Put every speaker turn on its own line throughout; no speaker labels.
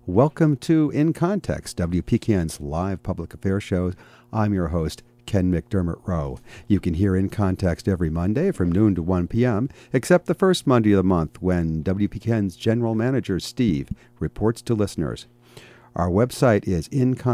Welcome to In Context, WPKN's live public affairs show. I'm your host, Ken McDermott Rowe. You can hear In Context every Monday from noon to 1 p.m., except the first Monday of the month when WPKN's general manager, Steve, reports to listeners. Our website is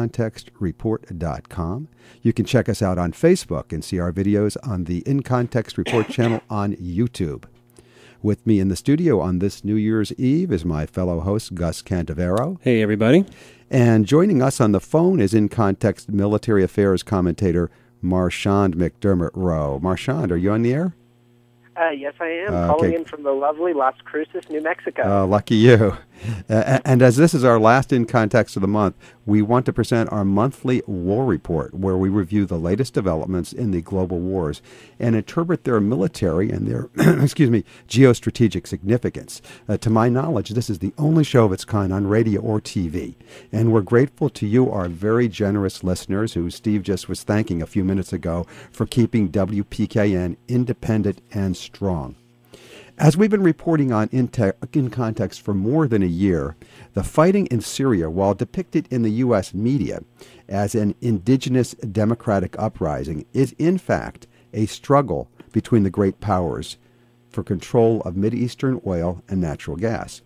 incontextreport.com. You can check us out on Facebook and see our videos on the In Context Report channel on YouTube. With me in the studio on this New Year's Eve is my fellow host, Gus Cantavero.
Hey, everybody.
And joining us on the phone is In Context military affairs commentator Marchand McDermott Rowe. Marchand, are you on the air?
Yes, I am. Calling in from the lovely Las Cruces, New Mexico.
Lucky you. And as this is our last In Context of the month, we want to present our monthly war report, where we review the latest developments in the global wars and interpret their military and their, geostrategic significance. To my knowledge, this is the only show of its kind on radio or TV. And we're grateful to you, our very generous listeners, who Steve just was thanking a few minutes ago, for keeping WPKN independent and strong. As we've been reporting on In Context for more than a year, the fighting in Syria, while depicted in the U.S. media as an indigenous democratic uprising, is in fact a struggle between the great powers for control of Mideastern oil and natural gas.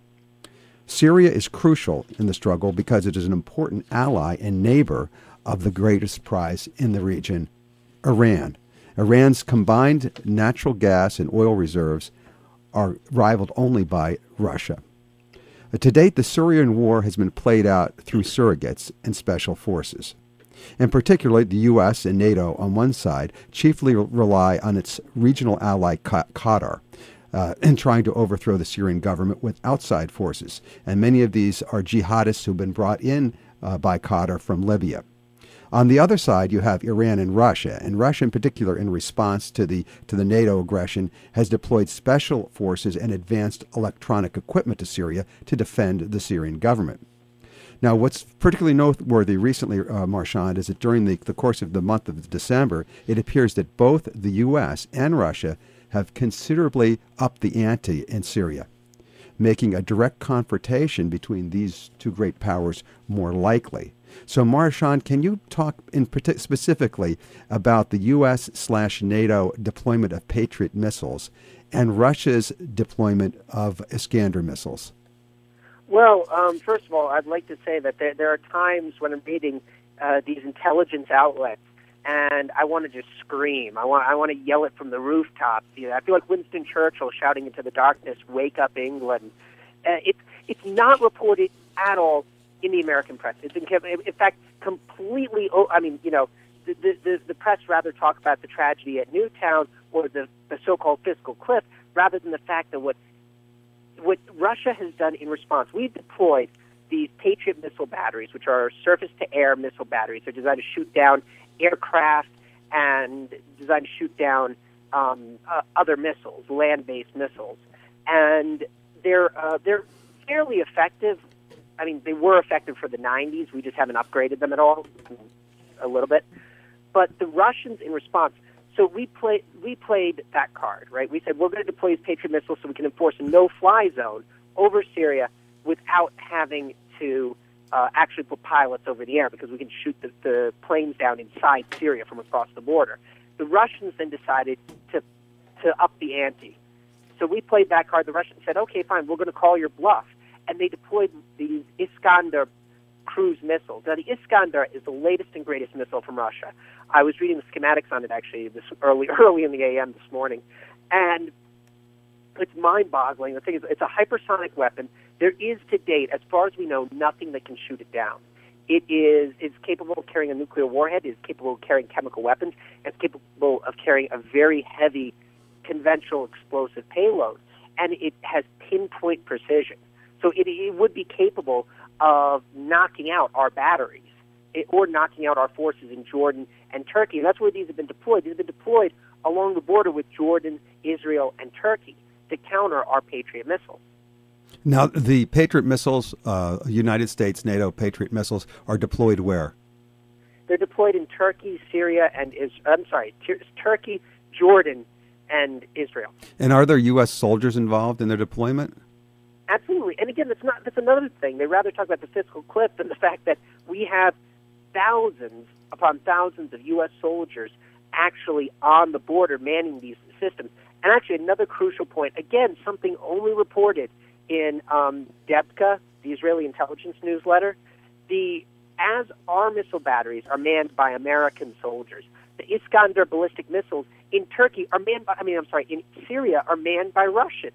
Syria is crucial in the struggle because it is an important ally and neighbor of the greatest prize in the region, Iran. Iran's combined natural gas and oil reserves are rivaled only by Russia. To date, the Syrian war has been played out through surrogates and special forces. In particular, the U.S. and NATO on one side chiefly rely on its regional ally Qatar in trying to overthrow the Syrian government with outside forces. And many of these are jihadists who've been brought in by Qatar from Libya. On the other side, you have Iran and Russia in particular, in response to the NATO aggression, has deployed special forces and advanced electronic equipment to Syria to defend the Syrian government. Now, what's particularly noteworthy recently, Marchand, is that during the course of the month of December, it appears that both the U.S. and Russia have considerably upped the ante in Syria, making a direct confrontation between these two great powers more likely. So, Marchand, can you talk specifically about the U.S./NATO deployment of Patriot missiles and Russia's deployment of Iskander missiles?
Well, first of all, I'd like to say that there are times when I'm reading these intelligence outlets, and I want to just scream. I want to yell it from the rooftops. You know, I feel like Winston Churchill shouting into the darkness, "Wake up, England!" It's not reported at all in the American press. It's in fact completely. The press rather talk about the tragedy at Newtown or the so-called fiscal cliff, rather than the fact that what Russia has done in response. We've deployed these Patriot missile batteries, which are surface-to-air missile batteries. They're designed to shoot down aircraft and designed to shoot down other missiles, land-based missiles, and they're fairly effective. I mean, they were effective for the 90s. We just haven't upgraded them at all, a little bit. But the Russians, in response, so we played that card, right? We said we're going to deploy these Patriot missiles so we can enforce a no-fly zone over Syria without having to actually put pilots over the air, because we can shoot the planes down inside Syria from across the border. The Russians then decided to up the ante. So we played that card. The Russians said, okay, fine, we're going to call your bluff. And they deployed these Iskander cruise missiles. Now, the Iskander is the latest and greatest missile from Russia. I was reading the schematics on it, actually, early in the a.m. this morning, and it's mind-boggling. The thing is, it's a hypersonic weapon. There is, to date, as far as we know, nothing that can shoot it down. It's capable of carrying a nuclear warhead. It's capable of carrying chemical weapons. It's capable of carrying a very heavy conventional explosive payload, and it has pinpoint precision. So it would be capable of knocking out our batteries or knocking out our forces in Jordan and Turkey. And that's where these have been deployed. These have been deployed along the border with Jordan, Israel, and Turkey to counter our Patriot missiles.
Now, the Patriot missiles, United States, NATO Patriot missiles, are deployed where?
They're deployed in Turkey, Syria, and Turkey, Jordan, and Israel.
And are there U.S. soldiers involved in their deployment?
Absolutely. And again, that's another thing. They rather talk about the fiscal cliff than the fact that we have thousands upon thousands of U.S. soldiers actually on the border manning these systems. And actually, another crucial point, again, something only reported in Debka, the Israeli intelligence newsletter, as our missile batteries are manned by American soldiers, the Iskander ballistic missiles in Turkey are manned by, in Syria are manned by Russians.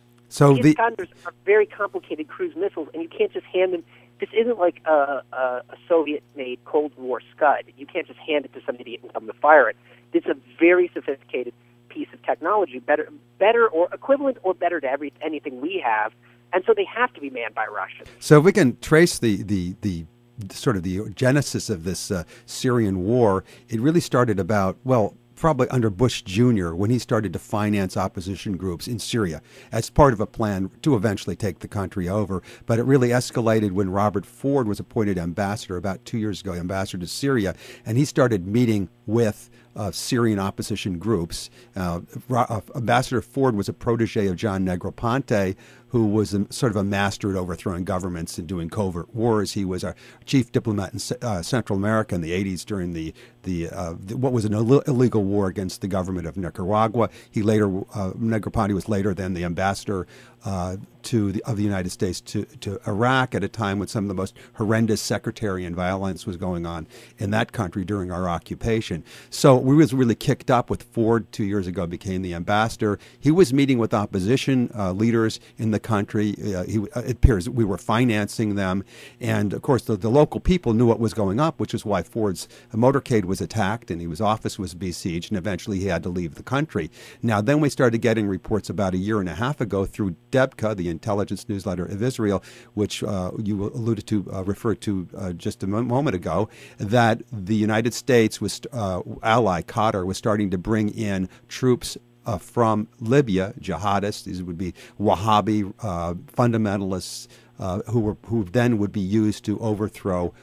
So
the Iskanders are very complicated cruise missiles, and you can't just hand them. This isn't like a Soviet-made Cold War Scud. You can't just hand it to some idiot and tell them to fire it. It's a very sophisticated piece of technology, better or equivalent or better to anything we have, and so they have to be manned by Russians.
So if we can trace the sort of the genesis of this Syrian war, it really started about, probably under Bush Jr., when he started to finance opposition groups in Syria as part of a plan to eventually take the country over. But it really escalated when Robert Ford was appointed ambassador about 2 years ago, ambassador to Syria, and he started meeting with Syrian opposition groups. Ambassador Ford was a protege of John Negroponte, who was sort of a master at overthrowing governments and doing covert wars. He was our chief diplomat in Central America in the 80s during the what was an illegal war against the government of Nicaragua. Negroponte was later then the ambassador of the United States to Iraq at a time when some of the most horrendous sectarian violence was going on in that country during our occupation. So we was really kicked up with Ford 2 years ago, became the ambassador. He was meeting with opposition leaders in the country. It appears that we were financing them. And of course, the local people knew what was going on, which is why Ford's motorcade was attacked and his office was besieged, and eventually he had to leave the country. Now, then we started getting reports about a year and a half ago through Debka, the intelligence newsletter of Israel, which you alluded to, referred to just a moment ago, that the United States ally Qatar was starting to bring in troops from Libya, jihadists. These would be Wahhabi fundamentalists who then would be used to overthrow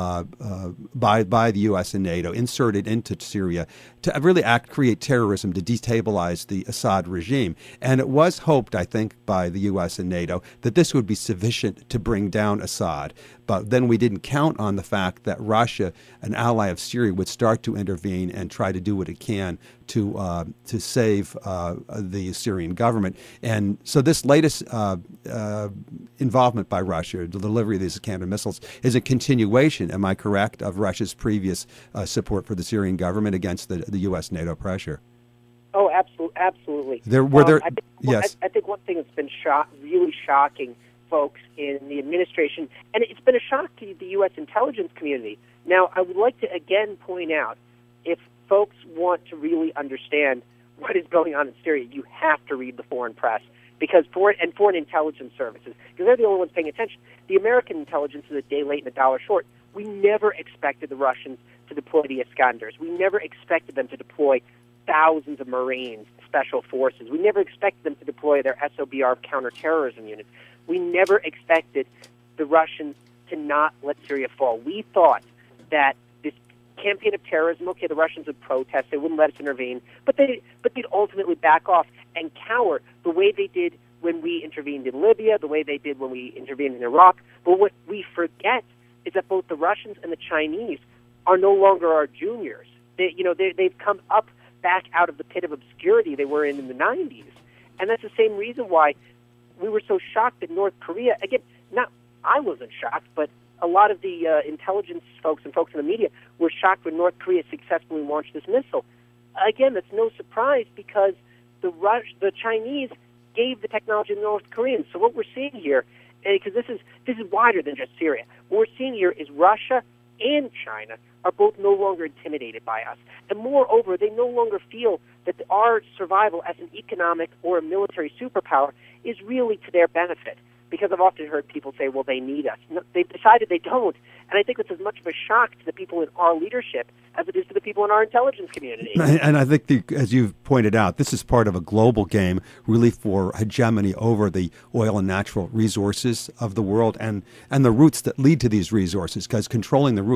by the U.S. and NATO, inserted into Syria to really create terrorism, to destabilize the Assad regime. And it was hoped, I think, by the U.S. and NATO that this would be sufficient to bring down Assad. But then we didn't count on the fact that Russia, an ally of Syria, would start to intervene and try to do what it can to save the Syrian government. And so this latest involvement by Russia, the delivery of these Iskander missiles, is a continuation, am I correct, of Russia's previous support for the Syrian government against the U.S. NATO pressure?
Oh, absolutely.
Yes.
I think one thing that's been really shocking folks in the administration, and it's been a shock to the U.S. intelligence community. Now, I would like to again point out, if folks want to really understand what is going on in Syria, you have to read the foreign press and foreign intelligence services, because they're the only ones paying attention. The American intelligence is a day late and a dollar short. We never expected the Russians to deploy the Iskanders. We never expected them to deploy thousands of Marines, special forces. We never expected them to deploy their SOBR counterterrorism units. We never expected the Russians to not let Syria fall. We thought that this campaign of terrorism, okay, the Russians would protest, they wouldn't let us intervene, but they'd ultimately back off and cower the way they did when we intervened in Libya, the way they did when we intervened in Iraq. But what we forget is that both the Russians and the Chinese are no longer our juniors. They've come up back out of the pit of obscurity they were in the 90s. And that's the same reason why we were so shocked that North Korea, again, I wasn't shocked, but a lot of the intelligence folks and folks in the media were shocked when North Korea successfully launched this missile. Again, that's no surprise because the Chinese gave the technology to the North Koreans. So what we're seeing here, because this is wider than just Syria, what we're seeing here is Russia and China are both no longer intimidated by us. And moreover, they no longer feel that our survival as an economic or a military superpower is really to their benefit. Because I've often heard people say, well, they need us. No, they've decided they don't. And I think it's as much of a shock to the people in our leadership as it is to the people in our intelligence community.
And I think, as you've pointed out, this is part of a global game really for hegemony over the oil and natural resources of the world and the routes that lead to these resources, because controlling the routes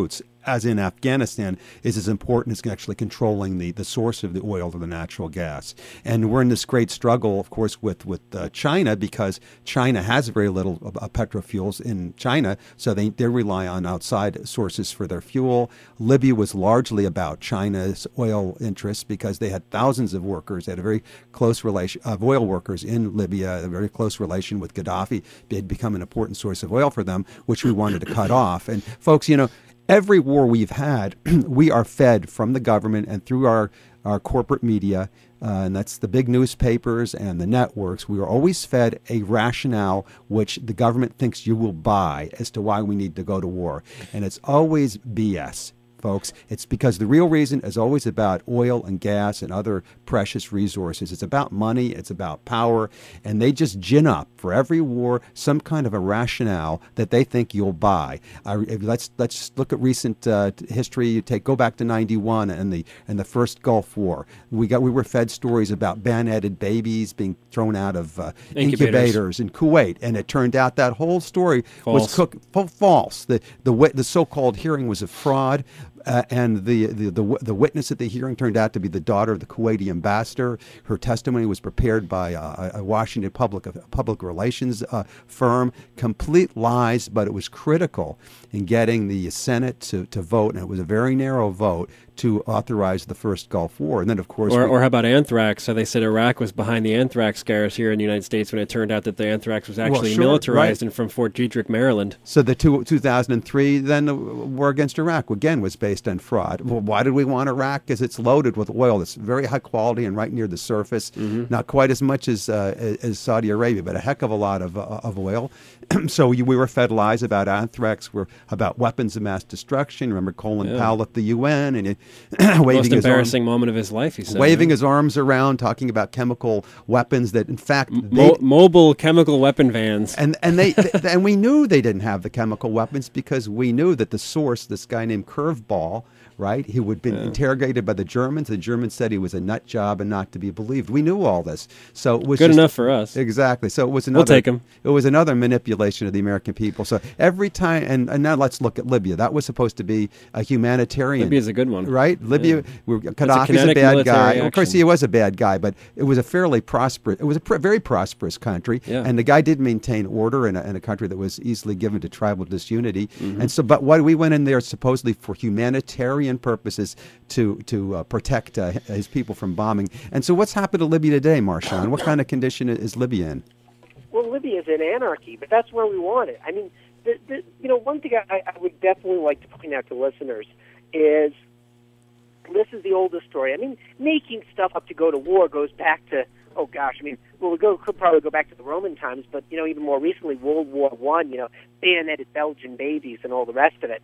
as in Afghanistan, is as important as actually controlling the source of the oil or the natural gas. And we're in this great struggle, of course, with China, because China has very little petrofuels in China, so they rely on outside sources for their fuel. Libya was largely about China's oil interests because they had thousands of workers. They had a very close relation of oil workers in Libya, a very close relation with Gaddafi. It had become an important source of oil for them, which we wanted to cut off. And folks, every war we've had, we are fed from the government and through our corporate media, and that's the big newspapers and the networks. We are always fed a rationale which the government thinks you will buy as to why we need to go to war. And it's always BS. Folks, it's because the real reason is always about oil and gas and other precious resources. It's about money, it's about power, and they just gin up for every war some kind of a rationale that they think you'll buy. Let's look at recent history. Go back to '91 and the first Gulf War. We were fed stories about bayoneted babies being thrown out of incubators in Kuwait, and it turned out that whole story was false. The so-called hearing was a fraud. And the witness at the hearing turned out to be the daughter of the Kuwaiti ambassador. Her testimony was prepared by a Washington public relations firm. Complete lies, but it was critical in getting the Senate to vote, and it was a very narrow vote to authorize the first Gulf War. And then, of course...
Or how about anthrax? So they said Iraq was behind the anthrax scares here in the United States when it turned out that the anthrax was actually militarized and from Fort Detrick, Maryland.
So the 2003, then the war against Iraq, again, was based on fraud. Well, why did we want Iraq? Because it's loaded with oil that's very high quality and right near the surface. Not quite as much as Saudi Arabia, but a heck of a lot of oil. So we were fed lies about anthrax, about weapons of mass destruction. Remember Colin Powell at the UN and
most embarrassing moment of his life, he said.
Waving his arms around, talking about chemical weapons that, in fact...
mobile chemical weapon vans.
And we knew they didn't have the chemical weapons because we knew that the source, this guy named Curveball, right? He would been interrogated by the Germans. The Germans said he was a nut job and not to be believed. We knew all this. So it was
good enough for us.
Exactly. So it was another...
We'll take him.
It was another manipulation of the American people. So every time... And now let's look at Libya. That was supposed to be a humanitarian...
Libya's a good one.
Right? Libya... Gaddafi's a bad guy. Of course, he was a bad guy, but it was a fairly prosperous... It was a very prosperous country. Yeah. And the guy did maintain order in a country that was easily given to tribal disunity. And so... But what we went in there supposedly for humanitarian purposes to protect his people from bombing. And so what's happened to Libya today, Marshawn? What kind of condition is Libya in?
Well, Libya is in anarchy, but that's where we want it. I mean, one thing I would definitely like to point out to listeners is this is the oldest story. I mean, making stuff up to go to war goes back to, could probably go back to the Roman times, but, even more recently, World War I, bayoneted Belgian babies and all the rest of it.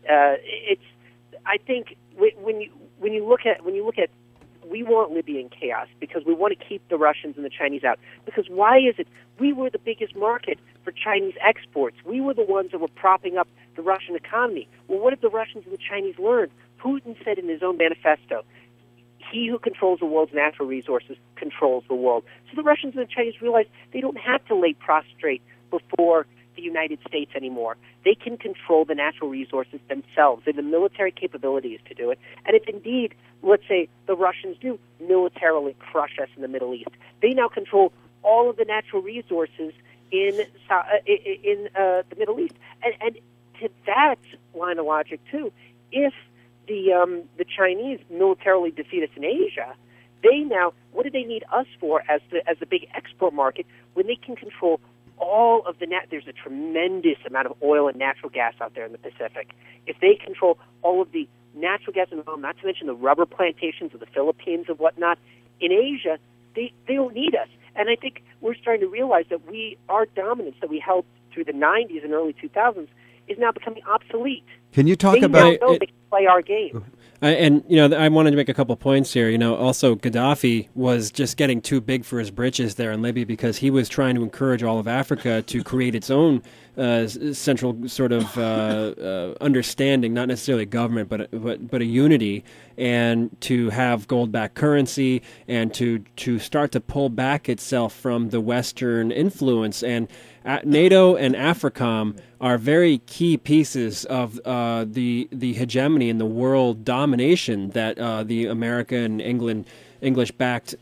I think when you look at we want Libya in chaos because we want to keep the Russians and the Chinese out. Because why is it? We were the biggest market for Chinese exports. We were the ones that were propping up the Russian economy. Well, what did the Russians and the Chinese learn? Putin said in his own manifesto, he who controls the world's natural resources controls the world. So the Russians and the Chinese realized they don't have to lay prostrate before the United States anymore. They can control the natural resources themselves. They have the military capabilities to do it. And if indeed, let's say, the Russians do militarily crush us in the Middle East, they now control all of the natural resources in the Middle East. And to that line of logic, too, if the Chinese militarily defeat us in Asia, they now, what do they need us for as the big export market when they can control all of there's a tremendous amount of oil and natural gas out there in the Pacific. If they control all of the natural gas and oil, not to mention the rubber plantations of the Philippines and whatnot, in Asia, they don't need us. And I think we're starting to realize that our dominance that we held through the 90s and early 2000s is now becoming obsolete.
Can you talk about...
They know they can play our game.
I wanted to make a couple points here. Also Gaddafi was just getting too big for his britches there in Libya because he was trying to encourage all of Africa to create its own central sort of understanding, not necessarily government, but a unity, and to have gold-backed currency and to start to pull back itself from the Western influence. And NATO and AFRICOM are very key pieces of the hegemony and the world domination that the American, English-backed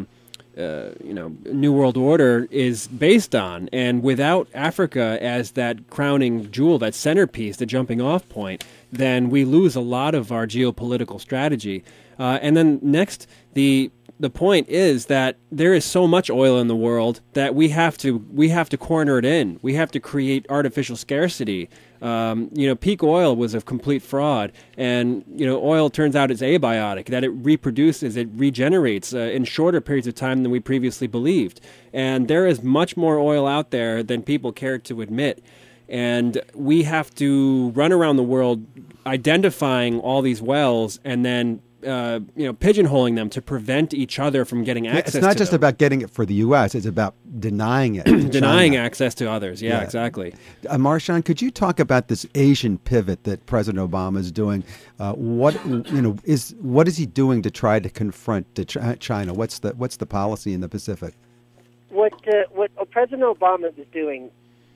New World Order is based on. And without Africa as that crowning jewel, that centerpiece, the jumping off point, then we lose a lot of our geopolitical strategy. And then next, the point is that there is so much oil in the world that we have to corner it in. We have to create artificial scarcity. Peak oil was a complete fraud, and oil turns out it's abiotic, that it reproduces, it regenerates in shorter periods of time than we previously believed. And there is much more oil out there than people care to admit. And we have to run around the world identifying all these wells and then pigeonholing them to prevent each other from getting access to them.
It's not just about getting it for the U.S., it's about denying it to
denying
China.
access to others. Yeah, exactly.
Marshawn, could you talk about this Asian pivot that President Obama is doing? What is he doing to try to confront China? What's the policy in the Pacific?
What President Obama is doing,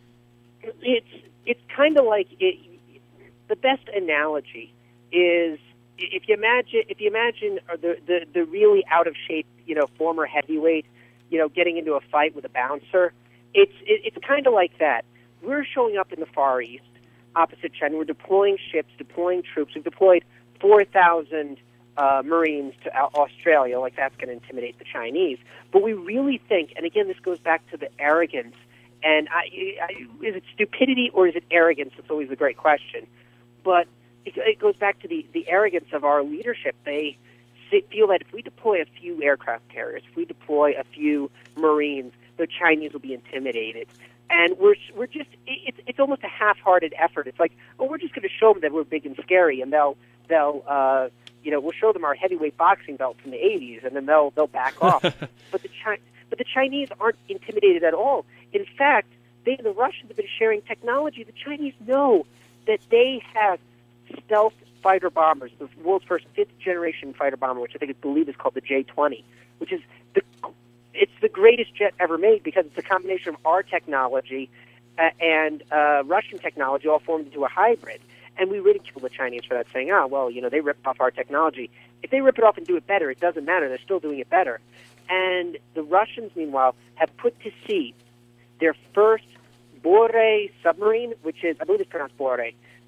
it's kind of like the best analogy is if you imagine the really out of shape former heavyweight getting into a fight with a bouncer. It's kind of like that. We're showing up in the Far East opposite China. We're deploying ships, deploying troops. We've deployed 4,000 Marines to Australia. Like, that's going to intimidate the Chinese. But we really think, and again, this goes back to the arrogance. And is it stupidity or is it arrogance? It's always a great question. But it goes back to the arrogance of our leadership. They feel that if we deploy a few aircraft carriers, if we deploy a few Marines, the Chinese will be intimidated. And we're just it's almost a half-hearted effort. It's like, we're just going to show them that we're big and scary, and they'll we'll show them our heavyweight boxing belt from the 80s, and then they'll back off. But the Chinese aren't intimidated at all. In fact, the Russians have been sharing technology. The Chinese know that they have stealth fighter bombers, the world's first fifth-generation fighter bomber, which I believe is called the J-20, which is it's the greatest jet ever made because it's a combination of our technology and Russian technology all formed into a hybrid. And we ridicule the Chinese for that, saying, they ripped off our technology. If they rip it off and do it better, it doesn't matter. They're still doing it better. And the Russians, meanwhile, have put to sea their first Bore submarine, which is, I believe it's pronounced Bore,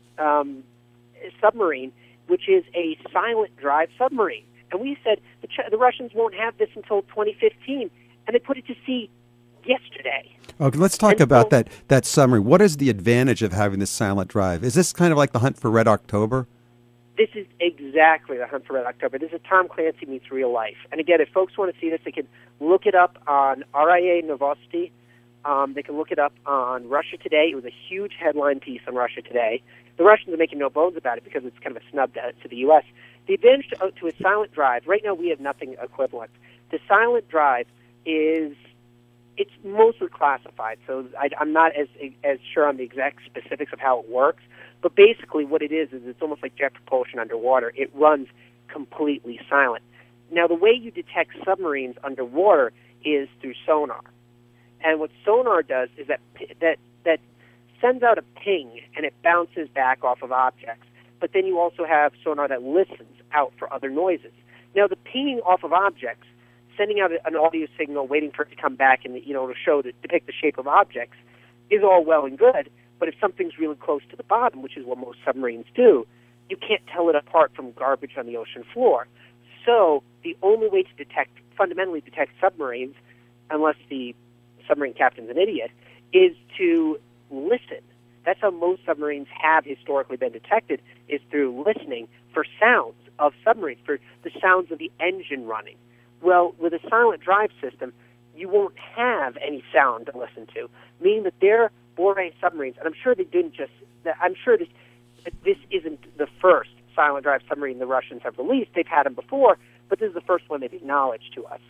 submarine, which is a silent drive submarine. And we said the Russians won't have this until 2015, and they put it to sea yesterday.
Okay, let's talk about that submarine. What is the advantage of having this silent drive? Is this kind of like the Hunt for Red October?
This is exactly the Hunt for Red October. This is Tom Clancy meets real life. And again, if folks want to see this, they can look it up on RIA Novosti. They can look it up on Russia Today. It was a huge headline piece on Russia Today. The Russians are making no bones about it because it's kind of a snub to the U.S. The advantage to a silent drive, right now we have nothing equivalent. The silent drive it's mostly classified, so I'm not as sure on the exact specifics of how it works. But basically what it is it's almost like jet propulsion underwater. It runs completely silent. Now, the way you detect submarines underwater is through sonar. And what sonar does is that sends out a ping, and it bounces back off of objects. But then you also have sonar that listens out for other noises. Now, the pinging off of objects, sending out an audio signal, waiting for it to come back and to depict the shape of objects, is all well and good. But if something's really close to the bottom, which is what most submarines do, you can't tell it apart from garbage on the ocean floor. So the only way to fundamentally detect submarines, unless the submarine captain's an idiot, is to listen. That's how most submarines have historically been detected, is through listening for sounds of submarines, for the sounds of the engine running. Well, with a silent drive system, you won't have any sound to listen to, meaning that their Bore submarines, and I'm sure they didn't I'm sure this isn't the first silent drive submarine the Russians have released. They've had them before, but this is the first one they've acknowledged to us.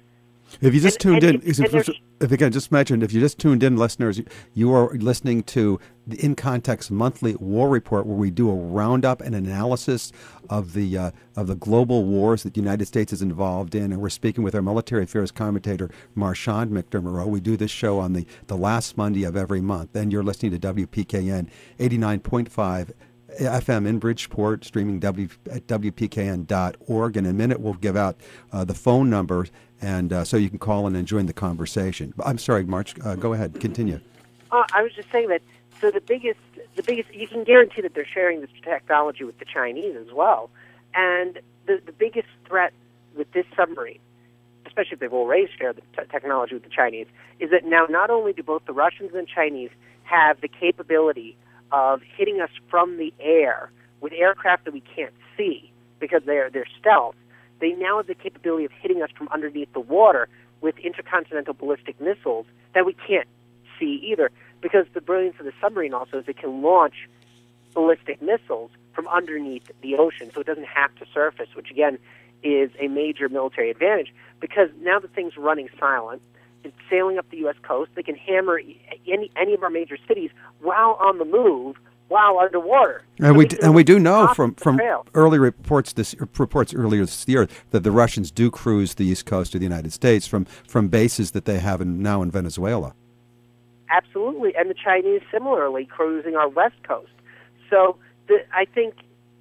If you just tuned in,
and
if again, just mentioned, if you just tuned in, listeners, you are listening to the In Context Monthly War Report, where we do a roundup and analysis of the global wars that the United States is involved in, and we're speaking with our military affairs commentator, Marchand McNamara. We do this show on the last Monday of every month, and you're listening to WPKN 89.5 FM in Bridgeport, streaming at WPKN.org. In a minute, we'll give out the phone number, and so you can call in and join the conversation. I'm sorry, March. Go ahead. Continue.
I was just saying that. So the biggest, you can guarantee that they're sharing this technology with the Chinese as well. And the biggest threat with this submarine, especially if they've already shared the technology with the Chinese, is that now not only do both the Russians and Chinese have the capability of hitting us from the air with aircraft that we can't see because they're stealth, they now have the capability of hitting us from underneath the water with intercontinental ballistic missiles that we can't see either. Because the brilliance of the submarine also is it can launch ballistic missiles from underneath the ocean, so it doesn't have to surface, which again is a major military advantage. Because now the thing's running silent, it's sailing up the U.S. coast. They can hammer any of our major cities while on the move, while underwater.
And we do know from early reports earlier this year that the Russians do cruise the east coast of the United States from bases that they have now in Venezuela.
Absolutely, and the Chinese similarly cruising our west coast. So I think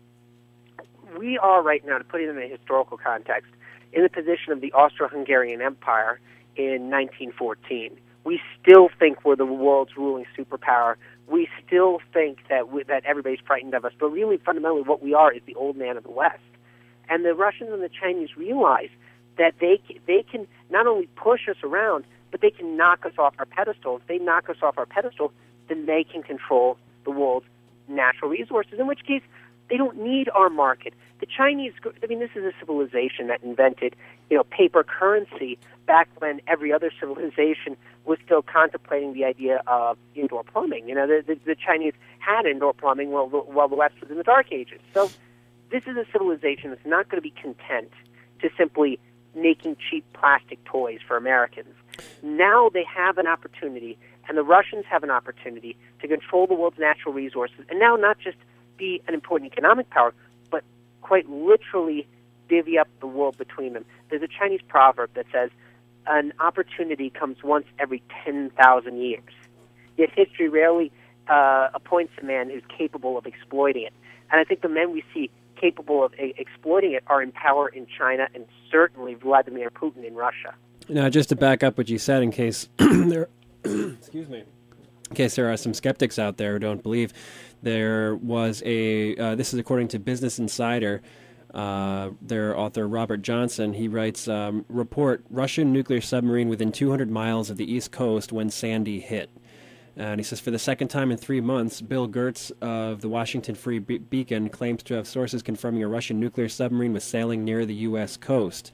we are right now, to put it in a historical context, in the position of the Austro-Hungarian Empire in 1914. We still think we're the world's ruling superpower. We still think that everybody's frightened of us, but really fundamentally what we are is the old man of the West. And the Russians and the Chinese realize that they can not only push us around, but they can knock us off our pedestal. If they knock us off our pedestal, then they can control the world's natural resources, in which case they don't need our market. The Chinese, this is a civilization that invented, paper currency back when every other civilization was still contemplating the idea of indoor plumbing. The Chinese had indoor plumbing while the West was in the Dark Ages. So this is a civilization that's not going to be content to simply making cheap plastic toys for Americans. Now they have an opportunity, and the Russians have an opportunity to control the world's natural resources, and now not just be an important economic power, but quite literally divvy up the world between them. There's a Chinese proverb that says, an opportunity comes once every 10,000 years. Yet history rarely appoints a man who's capable of exploiting it. And I think the men we see capable of exploiting it are in power in China and certainly Vladimir Putin in Russia.
Now, just to back up what you said, in case there, excuse me, in case there are some skeptics out there who don't believe, there was this is according to Business Insider, their author Robert Johnson. He writes, report Russian nuclear submarine within 200 miles of the East Coast when Sandy hit. And he says, for the second time in 3 months, Bill Gertz of the Washington Free Beacon claims to have sources confirming a Russian nuclear submarine was sailing near the U.S. coast.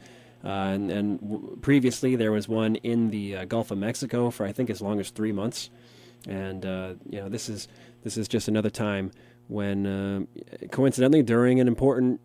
Previously, there was one in the Gulf of Mexico for I think as long as 3 months, and this is just another time when, coincidentally, during an important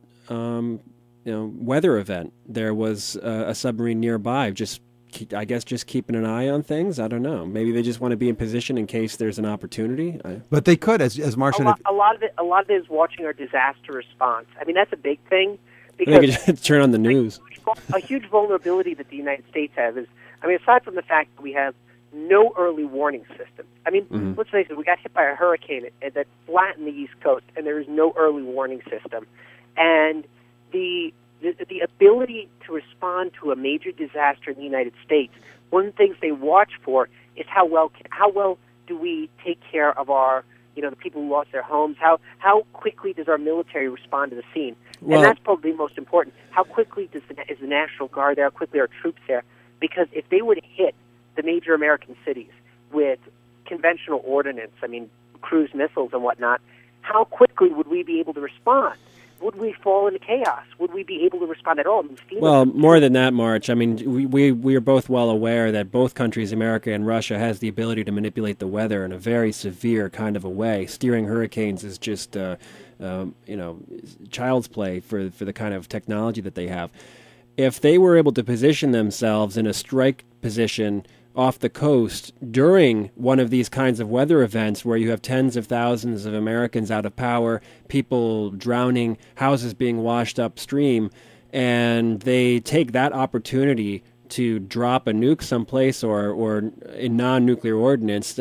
weather event, there was a submarine nearby. Just keeping an eye on things. I don't know. Maybe they just want to be in position in case there's an opportunity.
But they could, as Martian.
A lot of it is watching our disaster response. That's a big thing.
Because they could turn on the news.
A huge vulnerability that the United States has is, aside from the fact that we have no early warning system. Let's face it, we got hit by a hurricane that flattened the East Coast, and there is no early warning system. And the ability to respond to a major disaster in the United States, one of the things they watch for is how well do we take care of our, the people who lost their homes, how quickly does our military respond to the scene? And that's probably the most important. How quickly is the National Guard there? How quickly are troops there? Because if they were to hit the major American cities with conventional ordnance, cruise missiles and whatnot, how quickly would we be able to respond? Would we fall into chaos? Would we be able to respond at all?
Well, more than that, March. We are both well aware that both countries, America and Russia, has the ability to manipulate the weather in a very severe kind of a way. Steering hurricanes is just, child's play for the kind of technology that they have. if they were able to position themselves in a strike position off the coast during one of these kinds of weather events where you have tens of thousands of Americans out of power, people drowning, houses being washed upstream, and they take that opportunity to drop a nuke someplace or a non-nuclear ordinance,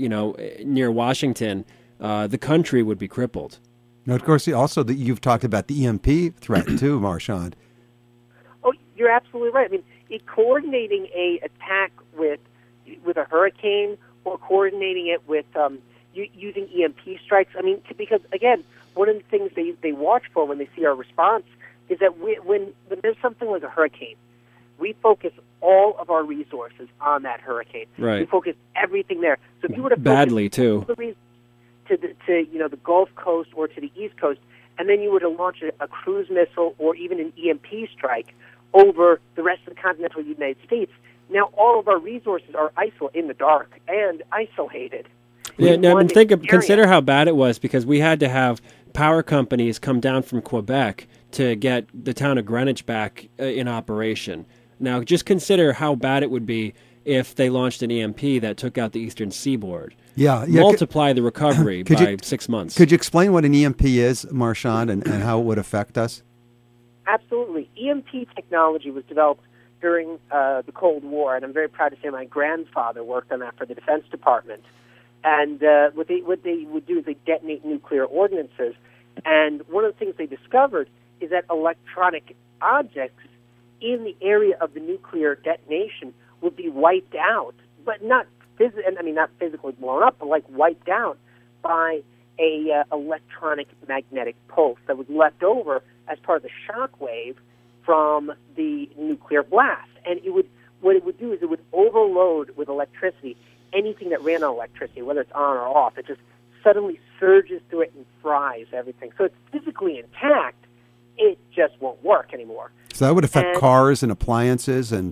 near Washington, the country would be crippled.
Now, of course, also you've talked about the EMP threat too, Marchand.
Oh, you're absolutely right. I mean, coordinating a attack with a hurricane or coordinating it with using EMP strikes. I mean, because again, one of the things they watch for when they see our response is that when there's something like a hurricane, we focus all of our resources on that hurricane.
Right.
We focus everything there. So if you were to
badly too
to the Gulf Coast or to the East Coast, and then you were to launch a cruise missile or even an EMP strike over the rest of the continental United States, now all of our resources are in the dark and isolated.
Yeah, now consider how bad it was, because we had to have power companies come down from Quebec to get the town of Greenwich back in operation. Now, just consider how bad it would be if they launched an EMP that took out the eastern seaboard.
Yeah.
Multiply the recovery by 6 months.
Could you explain what an EMP is, Marchand, and how it would affect us? Absolutely.
EMP technology was developed during the Cold War, and I'm very proud to say my grandfather worked on that for the Defense Department. And what they would do is they detonate nuclear ordinances. And one of the things they discovered is that electronic objects in the area of the nuclear detonation would be wiped out, but not physically blown up, but like wiped out by a electronic magnetic pulse that was left over as part of the shock wave from the nuclear blast. And what it would do is it would overload with electricity anything that ran on electricity, whether it's on or off. It just suddenly surges through it and fries everything. So it's physically intact, it just won't work anymore.
So that would affect cars and appliances and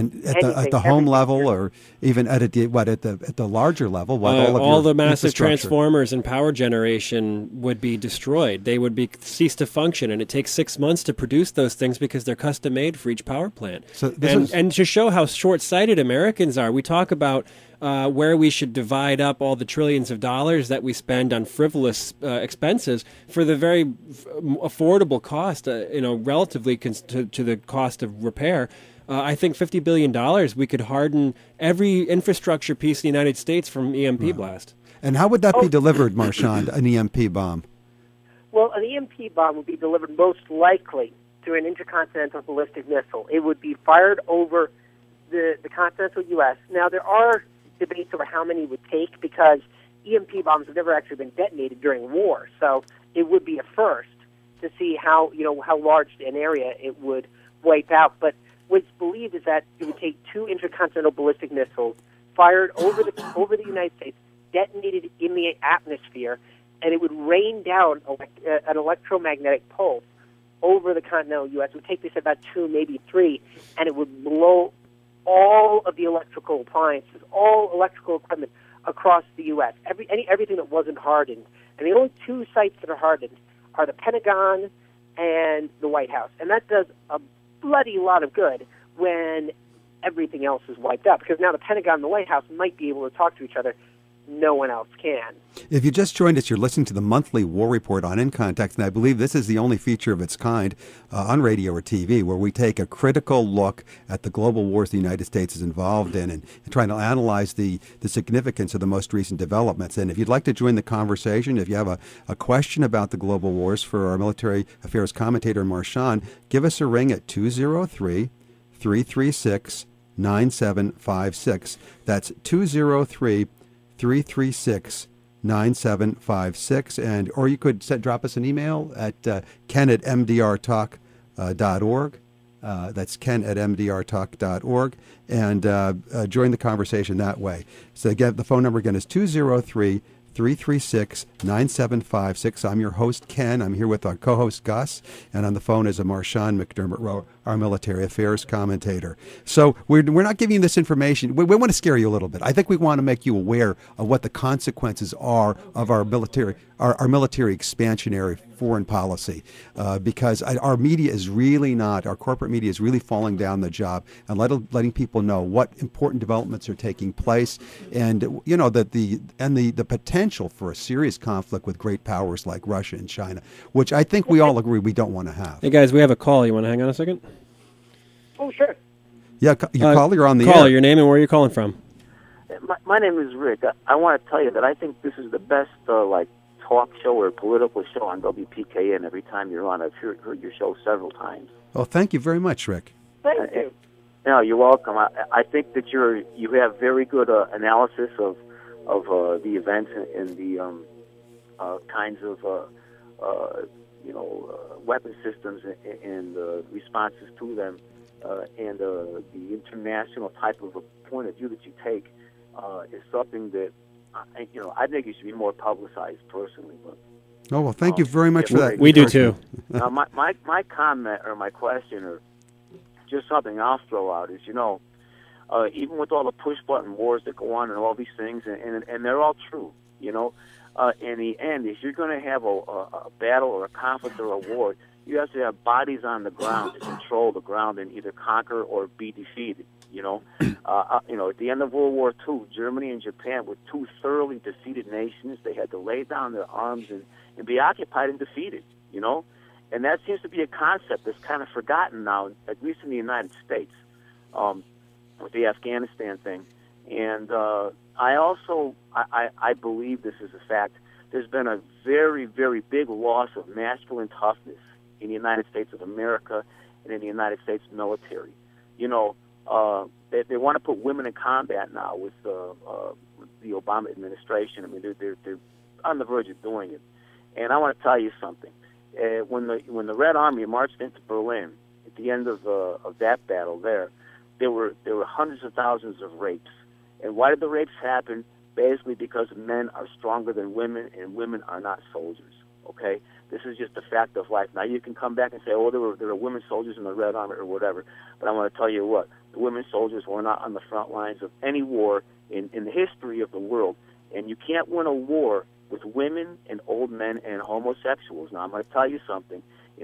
at the home level, or even at the larger level.
All the massive transformers and power generation would be destroyed. They would cease to function, and it takes 6 months to produce those things because they're custom made for each power plant.
So
and to show how short-sighted Americans are, we talk about where we should divide up all the trillions of dollars that we spend on frivolous expenses for the very affordable cost, relatively to the cost of repair. I think $50 billion, we could harden every infrastructure piece in the United States from EMP blast.
And how would that be delivered, Marchand, an EMP bomb?
Well, an EMP bomb would be delivered most likely through an intercontinental ballistic missile. It would be fired over the continental U.S. Now, there are debates over how many it would take, because EMP bombs have never actually been detonated during war. So it would be a first to see how large an area it would wipe out. But what's believed is that it would take 2 intercontinental ballistic missiles fired over the United States, detonated in the atmosphere, and it would rain down an electromagnetic pulse over the continental U.S. It would take this about 2, maybe 3, and it would blow all of the electrical appliances, all electrical equipment across the U.S., everything that wasn't hardened. And the only 2 sites that are hardened are the Pentagon and the White House. And that does a bloody lot of good when everything else is wiped out, because now the Pentagon and the White House might be able to talk to each other. No one else can.
If you just joined us, you're listening to the monthly War Report on In Context, and I believe this is the only feature of its kind on radio or TV where we take a critical look at the global wars the United States is involved in and trying to analyze the significance of the most recent developments. And if you'd like to join the conversation, if you have a question about the global wars for our military affairs commentator, Marchand, give us a ring at 203-336-9756. That's 203-336-9756, or you could drop us an email at ken@mdrtalk.org. That's ken@mdrtalk.org, and join the conversation that way. So again, the phone number again is 203-336-9756. I'm your host, Ken. I'm here with our co-host, Gus, and on the phone is a Marchand McDermott, our military affairs commentator. So we're not giving you this information. We want to scare you a little bit. I think we want to make you aware of what the consequences are of our military our military expansionary foreign policy, because our media is really not, our corporate media is really falling down the job and letting people know what important developments are taking place, and that the potential for a serious conflict with great powers like Russia and China, which I think we all agree we don't want to have.
Hey guys, we have a call. You want to hang on a second?
Oh, sure.
Yeah, caller, you're on the
caller,
air.
your name and where you're calling from.
My name is Rick. I want to tell you that I think this is the best talk show or political show on WPKN every time you're on. I've heard your show several times.
Oh, thank you very much, Rick.
Thank you.
No, you're welcome. I think that you have very good analysis of the events and the kinds of weapon systems and responses to them, and the international type of a point of view that you take is something that I think it should be more publicized personally. But
oh well, thank you very much for that.
We do too.
Now, my comment or my question or just something I'll throw out is, even with all the push-button wars that go on and all these things, and they're all true, in the end, if you're going to have a battle or a conflict or a war, you have to have bodies on the ground to control the ground and either conquer or be defeated. At the end of World War II, Germany and Japan were two thoroughly defeated nations. They had to lay down their arms and be occupied and defeated, And that seems to be a concept that's kind of forgotten now, at least in the United States, with the Afghanistan thing. And I believe this is a fact. There's been a very, very big loss of masculine toughness in the United States of America and in the United States military. They want to put women in combat now with the Obama administration. I mean, they're on the verge of doing it. And I want to tell you something. When the Red Army marched into Berlin at the end of that battle, there were hundreds of thousands of rapes. And why did the rapes happen? Basically because men are stronger than women, and women are not soldiers. Okay, this is just a fact of life. Now you can come back and say, "Oh, there were women soldiers in the Red Army or whatever," but I want to tell you what: the women soldiers were not on the front lines of any war in the history of the world, and you can't win a war with women and old men and homosexuals. Now I'm going to tell you something: in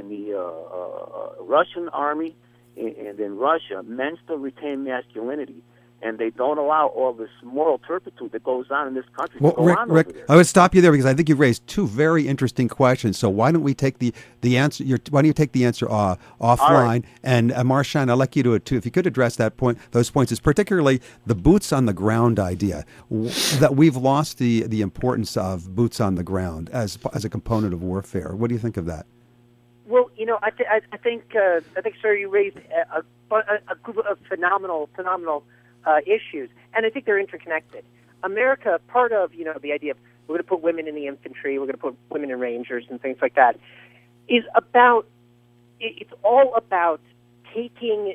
the Russian army and in Russia, men still retain masculinity. And they don't allow all this moral turpitude that goes on in this country to go on
Rick,
over there.
I would stop you there because I think you've raised two very interesting questions. So why don't we take the answer? Why don't you take the answer offline? Right. And Marshawn, I'd like you to too. If you could address those points, is particularly the boots on the ground idea. That we've lost the importance of boots on the ground as a component of warfare. What do you think of that?
Well, I think, sir, you raised a group of phenomenal issues, and I think they're interconnected. America, part of the idea of we're going to put women in the infantry, we're going to put women in rangers and things like that, is about. It's all about taking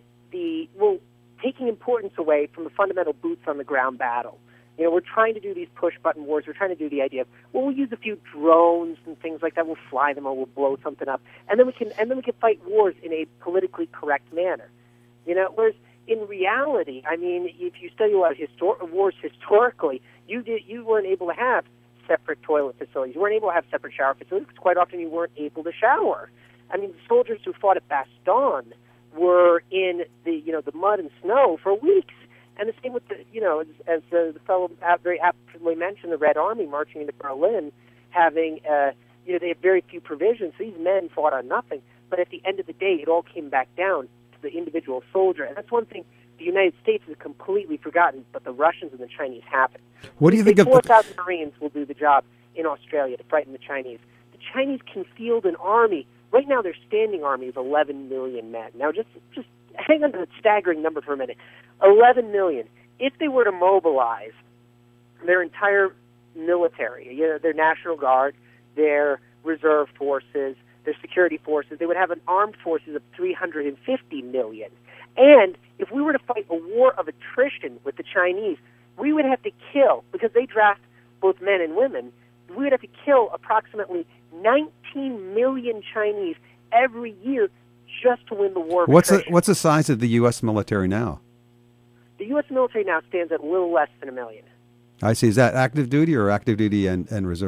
importance away from the fundamental boots on the ground battle. We're trying to do these push button wars. We're trying to do the idea of we'll use a few drones and things like that. We'll fly them or we'll blow something up, and then we can fight wars in a politically correct manner. Whereas in reality, I mean, if you study a lot of wars historically, you weren't able to have separate toilet facilities. You weren't able to have separate shower facilities because quite often you weren't able to shower. I mean, the soldiers who fought at Bastogne were in the mud and snow for weeks. And the same with as the fellow very aptly mentioned, the Red Army marching into Berlin, having they have very few provisions. These men fought on nothing. But at the end of the day, it all came back down the individual soldier, and that's one thing the United States has completely forgotten, but the Russians and the Chinese haven't.
What do you think of
4,000 Marines will do the job in Australia to frighten the Chinese. The Chinese can field an army. Right now, their standing army is 11 million men. Now, just hang on to that staggering number for a minute. 11 million. If they were to mobilize their entire military, their National Guard, their reserve forces, their security forces, they would have an armed forces of 350 million. And if we were to fight a war of attrition with the Chinese, we would have to kill, because they draft both men and women, we would have to kill approximately 19 million Chinese every year just to win the war of attrition.
What's the size of the U.S. military now?
The U.S. military now stands at a little less than 1 million.
I see. Is that active duty or active duty and reserves?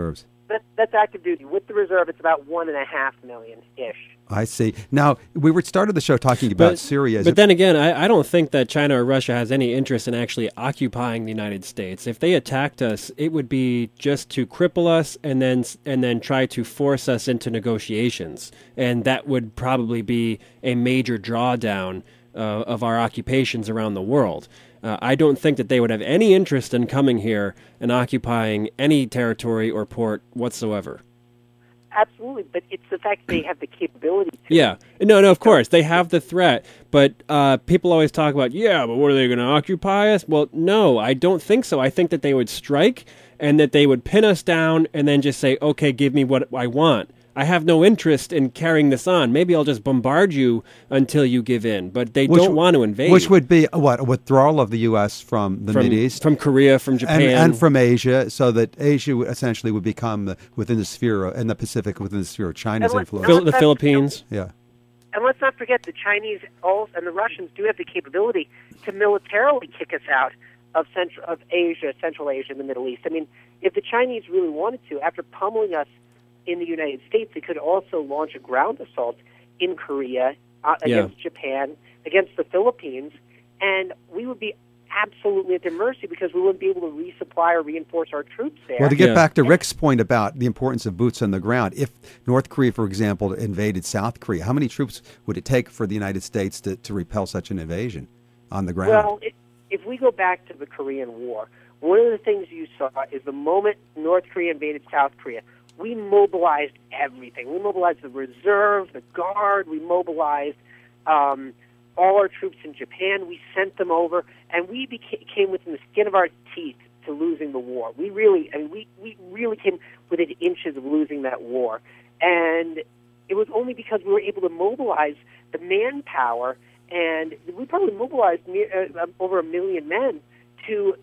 That's active duty. With the reserve, it's about 1.5 million-ish.
I see. Now, we started the show talking about Syria.
But then again, I don't think that China or Russia has any interest in actually occupying the United States. If they attacked us, it would be just to cripple us and then try to force us into negotiations. And that would probably be a major drawdown of our occupations around the world. I don't think that they would have any interest in coming here and occupying any territory or port whatsoever.
Absolutely, but it's the fact they have the capability to.
Yeah. No, of course. They have the threat. But people always talk about, but what are they going to occupy us? Well, no, I don't think so. I think that they would strike and that they would pin us down and then just say, okay, give me what I want. I have no interest in carrying this on. Maybe I'll just bombard you until you give in. But they don't want to invade.
Which would be, a withdrawal of the U.S. from the Mideast?
From Korea, from Japan.
And from Asia, so that Asia essentially would become within the sphere, and the Pacific within the sphere of China's influence.
The Philippines.
Yeah.
And let's not forget the Chinese and the Russians do have the capability to militarily kick us out of Asia, Central Asia, and the Middle East. I mean, if the Chinese really wanted to, after pummeling us in the United States, they could also launch a ground assault in Korea against Japan, against the Philippines, and we would be absolutely at their mercy because we wouldn't be able to resupply or reinforce our troops there.
Well, to get back to Rick's point about the importance of boots on the ground, if North Korea, for example, invaded South Korea, how many troops would it take for the United States to repel such an invasion on the ground?
Well, if we go back to the Korean War, one of the things you saw is the moment North Korea invaded South Korea, we mobilized everything. We mobilized the reserve, the guard. We mobilized all our troops in Japan. We sent them over, and we came within the skin of our teeth to losing the war. We really came within inches of losing that war, and it was only because we were able to mobilize the manpower, and we probably mobilized over 1 million men to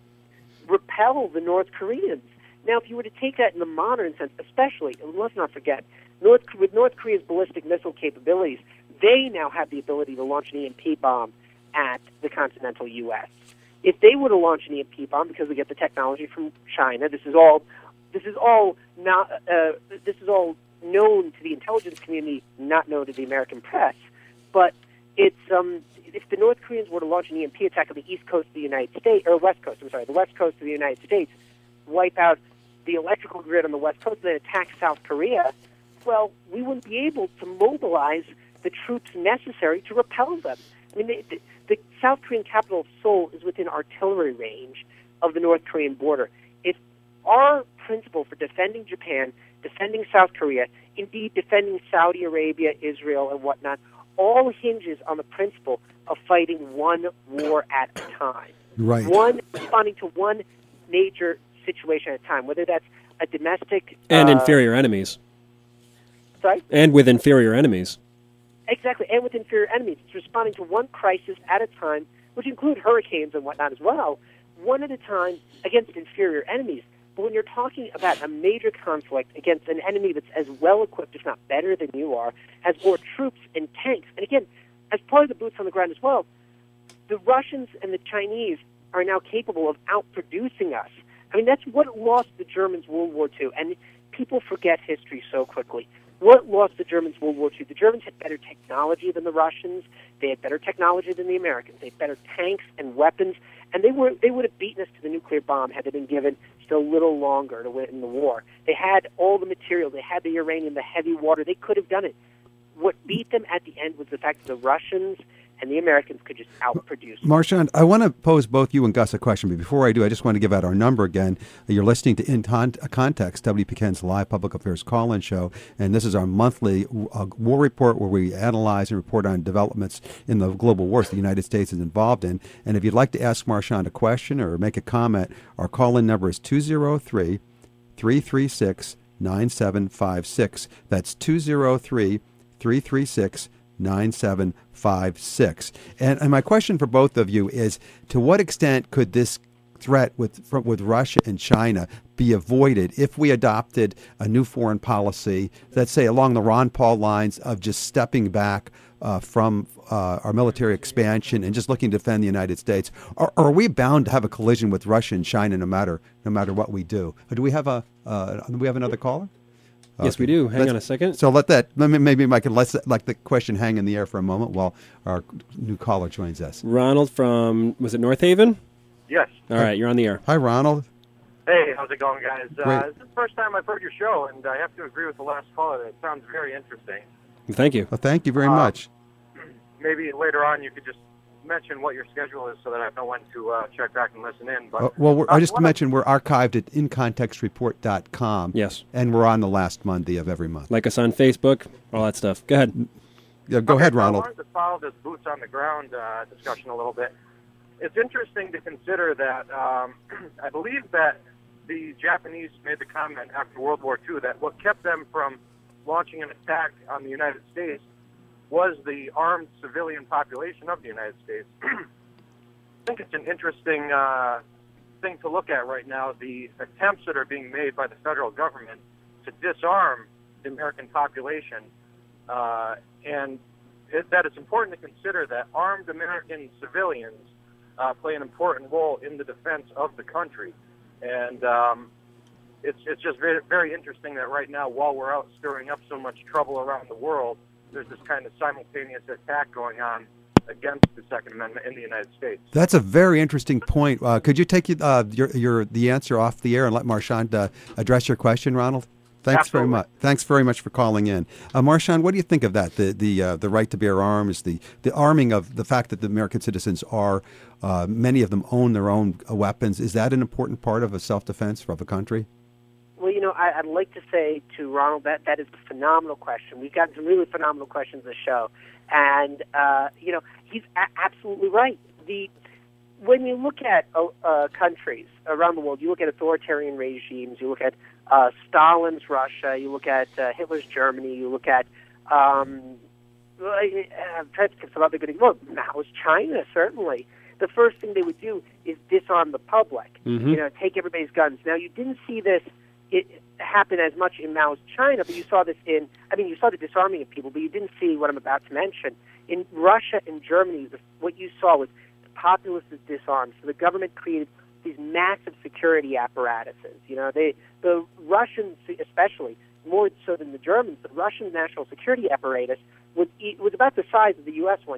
repel the North Koreans. Now, if you were to take that in the modern sense, especially, and let's not forget, with North Korea's ballistic missile capabilities, they now have the ability to launch an EMP bomb at the continental U.S. If they were to launch an EMP bomb, because we get the technology from China, this is all known to the intelligence community, not known to the American press. But it's if the North Koreans were to launch an EMP attack on the east coast of the United States, or west coast of the United States, wipe out the electrical grid on the west coast and then attack South Korea, well, we wouldn't be able to mobilize the troops necessary to repel them. I mean, the South Korean capital of Seoul is within artillery range of the North Korean border. If our principle for defending Japan, defending South Korea, indeed defending Saudi Arabia, Israel, and whatnot, all hinges on the principle of fighting one war at a time.
Right.
Responding to one major situation at a time, whether that's a domestic...
And inferior enemies.
Sorry?
And with inferior enemies.
Exactly, and with inferior enemies. It's responding to one crisis at a time, which include hurricanes and whatnot as well, one at a time against inferior enemies. But when you're talking about a major conflict against an enemy that's as well-equipped, if not better than you are, has more troops and tanks, and again, as part of the boots on the ground as well, the Russians and the Chinese are now capable of outproducing us. I mean, that's what lost the Germans World War II, and people forget history so quickly. What lost the Germans World War II? The Germans had better technology than the Russians. They had better technology than the Americans. They had better tanks and weapons, and they would have beaten us to the nuclear bomb had they been given just a little longer to win the war. They had all the material. They had the uranium, the heavy water. They could have done it. What beat them at the end was the fact that the Russians and the Americans could just outproduce.
Marchand, I want to pose both you and Gus a question, but before I do, I just want to give out our number again. You're listening to In Context, WPKN's live public affairs call-in show, and this is our monthly war report where we analyze and report on developments in the global wars the United States is involved in. And if you'd like to ask Marchand a question or make a comment, our call-in number is 203-336-9756. That's 203-336-9756. And my question for both of you is, to what extent could this threat with Russia and China be avoided if we adopted a new foreign policy, let's say along the Ron Paul lines of just stepping back from our military expansion and just looking to defend the United States, are we bound to have a collision with Russia and China no matter what we do? Do we have another caller?
Yes, we do. Hang on a second.
So maybe I can let the question hang in the air for a moment while our new caller joins us.
Ronald from, was it North Haven?
Yes.
All right, you're on the air.
Hi, Ronald.
Hey, how's it going, guys?
Great.
This is the first time I've heard your show, and I have to agree with the last caller. It sounds very interesting.
Thank you.
Well, thank you very much.
Maybe later on you could just mention what your schedule is so that I know when to check back and listen in. But
I just mentioned we're archived at incontextreport.com.
Yes.
And we're on the last Monday of every month.
Like us on Facebook, all that stuff. Go ahead.
Yeah, go ahead, Ronald.
I wanted to follow this boots on the ground discussion a little bit. It's interesting to consider that I believe that the Japanese made the comment after World War II that what kept them from launching an attack on the United States was the armed civilian population of the United States. I think it's an interesting thing to look at right now, the attempts that are being made by the federal government to disarm the American population. That it's important to consider that armed American civilians play an important role in the defense of the country. And it's just very, very interesting that right now, while we're out stirring up so much trouble around the world, there's this kind of simultaneous attack going on against the Second Amendment in the United States.
That's a very interesting point. Could you take the answer off the air and let Marchand address your question, Ronald? Thanks
Absolutely.
very much. Thanks very much for calling in, Marchand. What do you think of that? The right to bear arms, the arming of the fact that the American citizens are many of them own their own weapons. Is that an important part of a self-defense of a country?
Well, I'd like to say to Ronald that is a phenomenal question. We've got some really phenomenal questions in the show. And, he's absolutely right. When you look at countries around the world, you look at authoritarian regimes, you look at Stalin's Russia, you look at Hitler's Germany, you look at, I'm trying to think of some other good examples. Well, Mao's China, certainly. The first thing they would do is disarm the public, take everybody's guns. Now, you didn't see this happen as much in Mao's China, but you saw this you saw the disarming of people, but you didn't see what I'm about to mention. In Russia and Germany, what you saw was the populace was disarmed. So the government created these massive security apparatuses. The Russians, especially, more so than the Germans, the Russian national security apparatus was about the size of the U.S. one,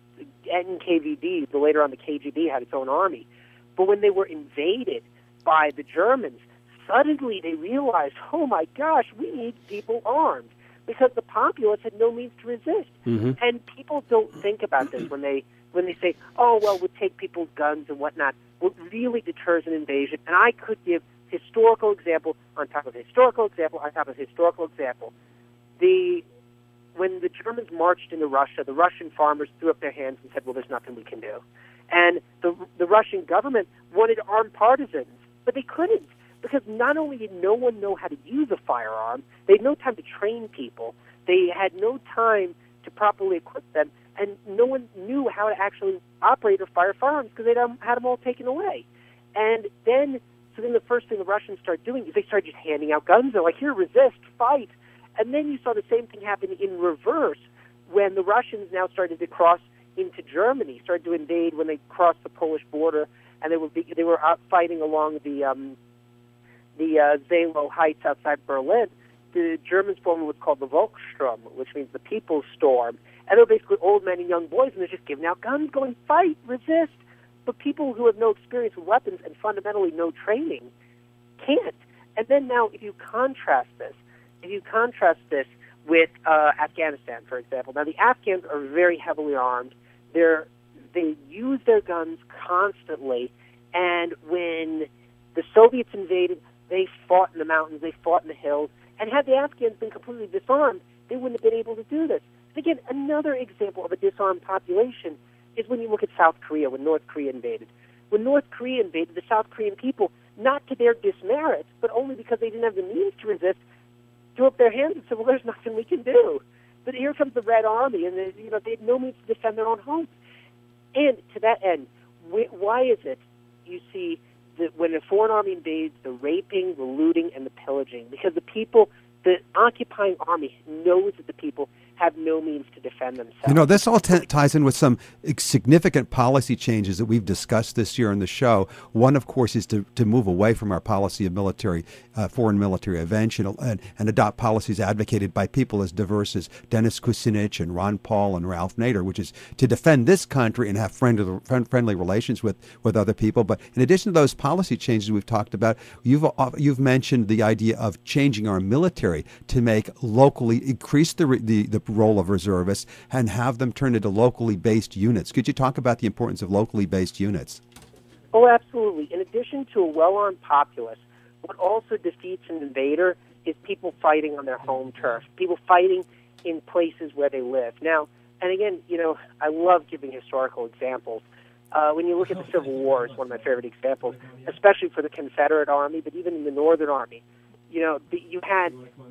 NKVD, but later on the KGB had its own army. But when they were invaded by the Germans, suddenly they realized, oh my gosh, we need people armed, because the populace had no means to resist.
Mm-hmm.
And people don't think about this when they say, oh, well, we'll take people's guns and whatnot. What really deters an invasion, and I could give historical example on top of historical example on top of historical example. When the Germans marched into Russia, the Russian farmers threw up their hands and said, well, there's nothing we can do. And the Russian government wanted armed partisans, but they couldn't, because not only did no one know how to use a firearm, they had no time to train people, they had no time to properly equip them, and no one knew how to actually operate or fire firearms because they'd had them all taken away. And then the first thing the Russians started doing is they started just handing out guns. They're like, here, resist, fight. And then you saw the same thing happen in reverse when the Russians now started to cross into Germany, started to invade when they crossed the Polish border, and they were out fighting along the Zalo Heights outside Berlin. The Germans formed what's called the Volkssturm, which means the People's Storm. And they're basically old men and young boys, and they're just giving out guns, going, fight, resist. But people who have no experience with weapons and fundamentally no training can't. And then now, if you contrast this with Afghanistan, for example. Now, the Afghans are very heavily armed. They use their guns constantly, and when the Soviets invaded, they fought in the mountains, they fought in the hills, and had the Afghans been completely disarmed, they wouldn't have been able to do this. And again, another example of a disarmed population is when you look at South Korea, when North Korea invaded. When North Korea invaded, the South Korean people, not to their dismerit, but only because they didn't have the means to resist, threw up their hands and said, well, there's nothing we can do. But here comes the Red Army, and they had no means to defend their own homes. And to that end, why is it you see that when a foreign army invades, the raping, the looting, and the pillaging? Because the occupying army knows that the people have no means to defend themselves.
You know, this all ties in with some significant policy changes that we've discussed this year on the show. One, of course, is to move away from our policy of foreign military intervention and adopt policies advocated by people as diverse as Dennis Kucinich and Ron Paul and Ralph Nader, which is to defend this country and have friendly relations with other people. But in addition to those policy changes we've talked about, you've mentioned the idea of changing our military to make locally increase the role of reservists and have them turn into locally based units. Could you talk about the importance of locally based units?
Oh, absolutely. In addition to a well-armed populace, what also defeats an invader is people fighting on their home turf, people fighting in places where they live. Now, and again, you know, I love giving historical examples. When you look at the Civil War, it's one of my favorite examples, especially for the Confederate Army, but even in the Northern Army. You know, you had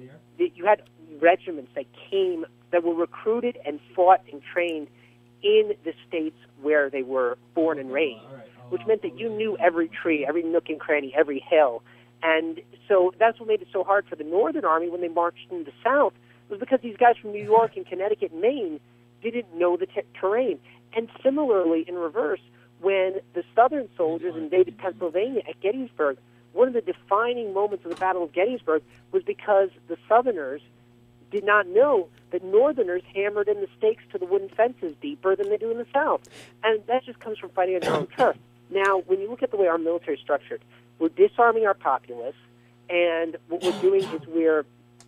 regiments that were recruited and fought and trained in the states where they were born and raised, which meant that you knew every tree, every nook and cranny, every hill. And so that's what made it so hard for the Northern Army when they marched into the South, was because these guys from New York and Connecticut and Maine didn't know the terrain. And similarly, in reverse, when the Southern soldiers invaded Pennsylvania at Gettysburg, one of the defining moments of the Battle of Gettysburg was because the Southerners did not know that Northerners hammered in the stakes to the wooden fences deeper than they do in the South. And that just comes from fighting on your own turf. Now, when you look at the way our military is structured, we're disarming our populace, and what we're doing is we're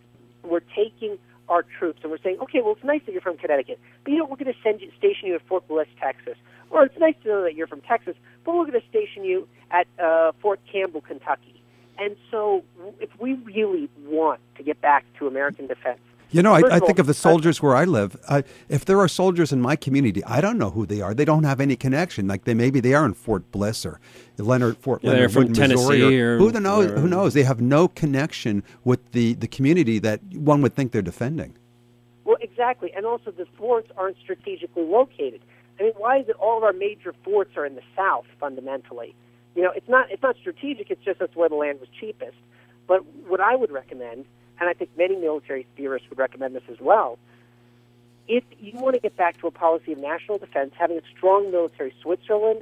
taking our troops, and we're saying, okay, well, it's nice that you're from Connecticut, but you know, we're going to station you at Fort Bliss, Texas. Or it's nice to know that you're from Texas, but we're going to station you at Fort Campbell, Kentucky. And so if we really want to get back to American defense,
you know, I think of the soldiers where I live. If there are soldiers in my community, I don't know who they are. They don't have any connection. Like maybe they are in Fort Bliss or Fort Leonard,
they're from Tennessee,
Missouri,
or
who knows? Who knows? They have no connection with the community that one would think they're defending.
Well, exactly, and also the forts aren't strategically located. I mean, why is it all of our major forts are in the South fundamentally? You know, it's not strategic. It's just that's where the land was cheapest. But what I would recommend, and I think many military theorists would recommend this as well, if you want to get back to a policy of national defense, having a strong military, Switzerland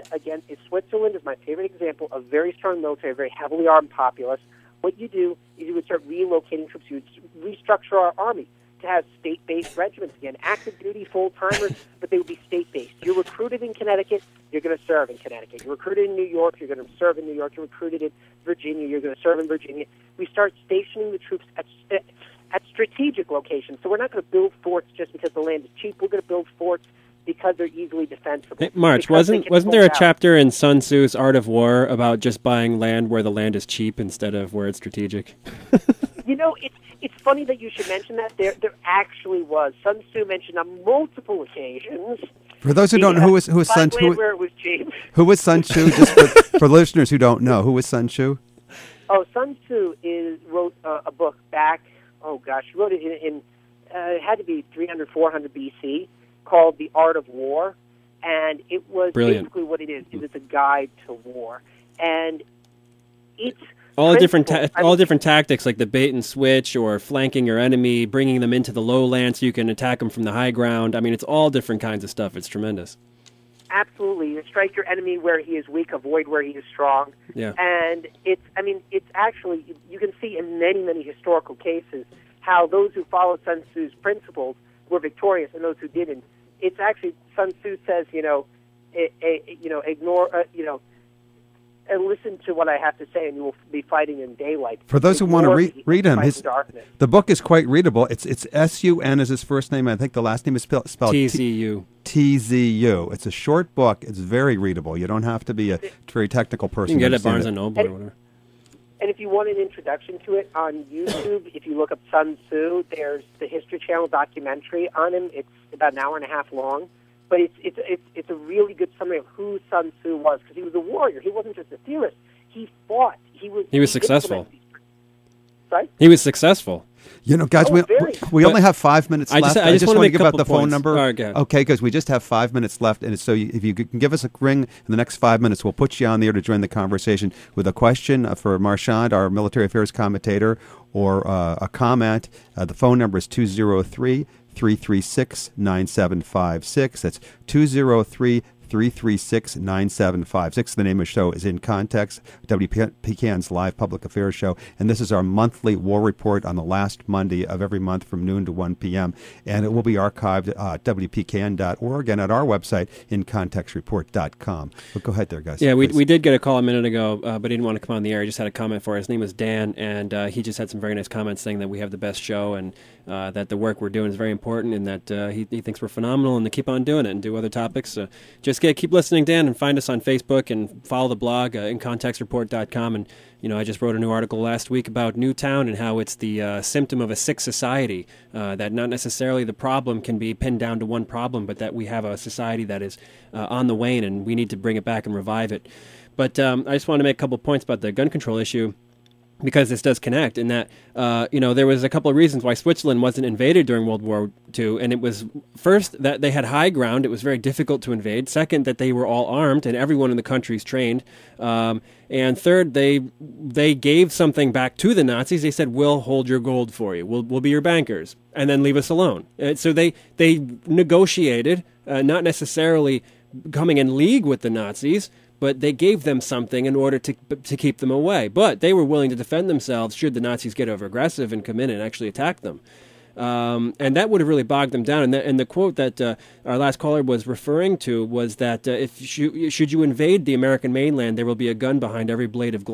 is my favorite example of very strong military, very heavily armed populace. What you do is you would start relocating troops. You would restructure our army to have state-based regiments again, active duty, full-timers, but they would be state-based. You're recruited in Connecticut, you're going to serve in Connecticut. You're recruited in New York, you're going to serve in New York. You're recruited in Virginia, you're going to serve in Virginia. We start stationing the troops at strategic locations. So we're not going to build forts just because the land is cheap. We're going to build forts because they're easily defensible.
Hey, March, wasn't there a chapter in Sun Tzu's Art of War about just buying land where the land is cheap instead of where it's strategic?
You know, it's funny that you should mention that. There actually was. Sun Tzu mentioned on multiple occasions.
For those who don't know, who was Sun Tzu?
Where it was cheap.
Who was Sun Tzu? Just for listeners who don't know, who was Sun Tzu?
Oh, Sun Tzu wrote a book back. Oh gosh, he wrote it in it had to be 300, 400 BC, called The Art of War, and it was basically what it is. It is a guide to war, and it's
all different tactics like the bait and switch or flanking your enemy, bringing them into the lowland so you can attack them from the high ground. I mean, it's all different kinds of stuff. It's tremendous.
Absolutely. You strike your enemy where he is weak, avoid where he is strong.
Yeah.
And it's actually, you can see in many, many historical cases how those who followed Sun Tzu's principles were victorious and those who didn't. It's actually, Sun Tzu says, ignore, and listen to what I have to say, and you will be fighting in daylight.
For those who want to read him, the book is quite readable. It's S-U-N is his first name, and I think the last name is spelled
T-Z-U.
T-Z-U. It's a short book. It's very readable. You don't have to be a very technical person.
You can get it at Barnes & Noble or whatever.
And if you want an introduction to it on YouTube, if you look up Sun Tzu, there's the History Channel documentary on him. It's about an hour and a half long. But it's a really good summary of who Sun Tzu was, because he was a warrior. He wasn't just a theorist. He fought. He was
successful.
Sorry?
He was successful.
You know, guys, we only have 5 minutes left.
I just want to give
out the phone
points.
number.
Right,
okay, because we just have 5 minutes left, and so if you can give us a ring in the next 5 minutes, we'll put you on the air to join the conversation with a question for Marchand, our military affairs commentator, or a comment. The phone number is 203 203-336-9756. That's 203-336-9756. The name of the show is In Context, WPKN's live public affairs show, and this is our monthly war report on the last Monday of every month from noon to 1 p.m., and it will be archived at WPKN.org and at our website, incontextreport.com. But go ahead there, guys.
Yeah, we did get a call a minute ago, but he didn't want to come on the air. He just had a comment for us. His name was Dan, and he just had some very nice comments saying that we have the best show and that the work we're doing is very important, and that he thinks we're phenomenal, and to keep on doing it and do other topics. So just keep listening, Dan, and find us on Facebook and follow the blog, incontextreport.com. And, I just wrote a new article last week about Newtown and how it's the symptom of a sick society, that not necessarily the problem can be pinned down to one problem, but that we have a society that is on the wane, and we need to bring it back and revive it. But I just want to make a couple points about the gun control issue, because this does connect in that, there was a couple of reasons why Switzerland wasn't invaded during World War II. And it was, first, that they had high ground. It was very difficult to invade. Second, that they were all armed and everyone in the country is trained. And third, they gave something back to the Nazis. They said, we'll hold your gold for you. We'll be your bankers. And then leave us alone. So they negotiated, not necessarily coming in league with the Nazis, but they gave them something in order to keep them away. But they were willing to defend themselves should the Nazis get over aggressive and come in and actually attack them. And that would have really bogged them down. And the quote that our last caller was referring to was that should you invade the American mainland, there will be a gun behind every blade of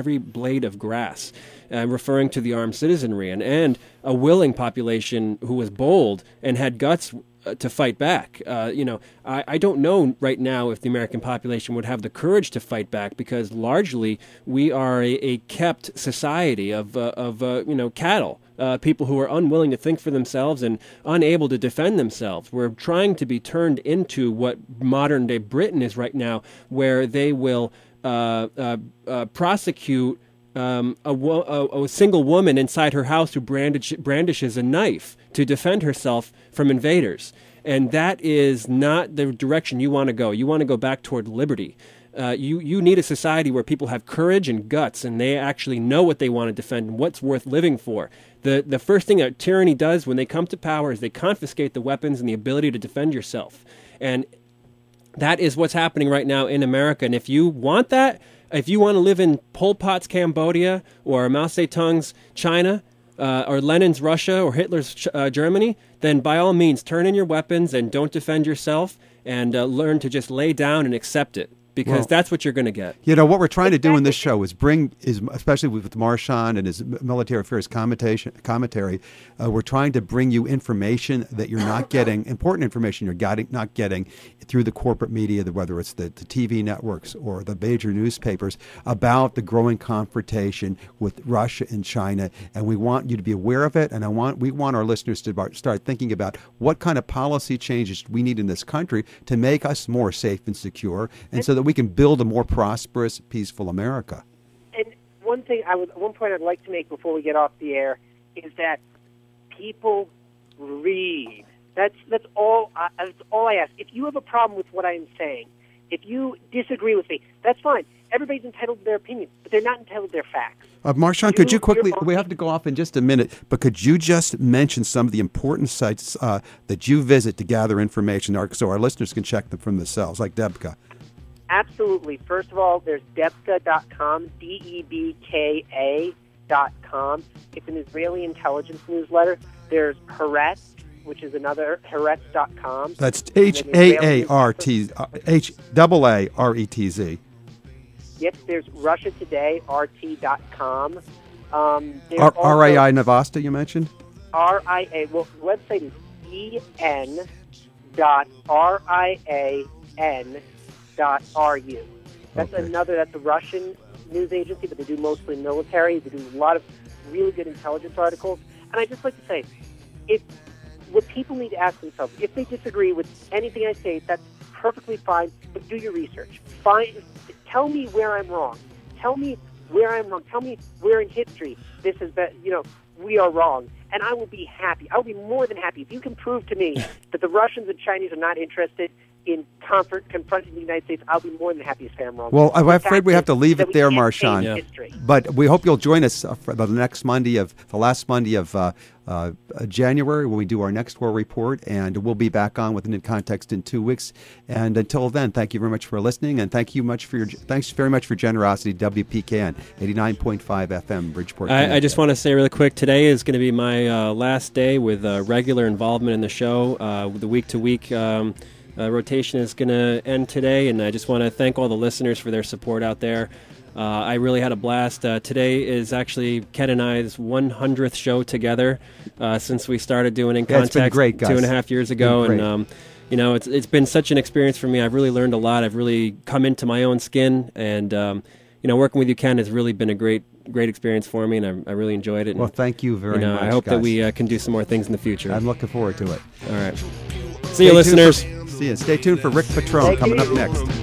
grass, referring to the armed citizenry and a willing population who was bold and had guts to fight back. I don't know right now if the American population would have the courage to fight back, because largely we are a kept society of cattle, people who are unwilling to think for themselves and unable to defend themselves. We're trying to be turned into what modern day Britain is right now, where they will prosecute a single woman inside her house who brandishes a knife to defend herself from invaders. And that is not the direction you want to go. You want to go back toward liberty. You need a society where people have courage and guts, and they actually know what they want to defend and what's worth living for. The first thing that tyranny does when they come to power is they confiscate the weapons and the ability to defend yourself. And that is what's happening right now in America. And if you want that, if you want to live in Pol Pot's Cambodia or Mao Zedong's China, or Lenin's Russia or Hitler's Germany, then by all means turn in your weapons and don't defend yourself, and learn to just lay down and accept it, because that's what you're going to get. What
we're trying to do in this show is especially with Marchand and his military affairs commentary, we're trying to bring you information that you're not getting, important information you're not getting through the corporate media, whether it's the TV networks or the major newspapers, about the growing confrontation with Russia and China. And we want you to be aware of it, and we want our listeners to start thinking about what kind of policy changes we need in this country to make us more safe and secure, and so that we can build a more prosperous, peaceful America.
And one point I'd like to make before we get off the air is that people read. That's all I ask. If you have a problem with what I'm saying, if you disagree with me, that's fine. Everybody's entitled to their opinion, but they're not entitled to their facts.
Marchand, could you quickly, we have to go off in just a minute, but could you just mention some of the important sites that you visit to gather information so our listeners can check them for themselves, like Debka?
Absolutely. First of all, there's Debka.com, Debka.com. It's an Israeli intelligence newsletter. There's Haaretz, which is another, Haaretz.com.
That's Haaretz.
Yep, there's Russia Today, RT.com.
RIA Novasta, you mentioned?
RIA, well, the website is en.rian.ru. That's that's a Russian news agency, but they do mostly military. They do a lot of really good intelligence articles. And I'd just like to say, what people need to ask themselves, if they disagree with anything I say, that's perfectly fine, but do your research. Tell me where I'm wrong. Tell me where I'm wrong. Tell me where in history this is that, we are wrong. And I will be happy. I will be more than happy if you can prove to me that the Russians and Chinese are not interested in confronting the United States, I'll be more than happy to stay on wrong.
Well, I'm
The
afraid
fact
we have
is
to leave
that
it there,
we can't change
Marshawn.
history.
But we hope you'll join us for the last Monday of January when we do our next war report, and we'll be back on with In Context in 2 weeks. And until then, thank you very much for listening, and thanks very much for your generosity. WPKN 89.5 FM, Bridgeport.
I just want to say really quick, today is going to be my last day with regular involvement in the show. The week-to-week rotation is going to end today, and I just want to thank all the listeners for their support out there. I really had a blast. Today is actually Ken and I's 100th show together since we started doing In Context
it's been great, guys.
2.5 years ago.
Been
And, it's been such an experience for me. I've really learned a lot. I've really come into my own skin. And, working with you, Ken, has really been a great experience for me, and I really enjoyed it.
Well, thank you very much,
I hope
guys.
that we can do some more things in the future.
I'm looking forward to it.
All right. See you, listeners.
See you. Stay tuned for Rick Patrone coming up next.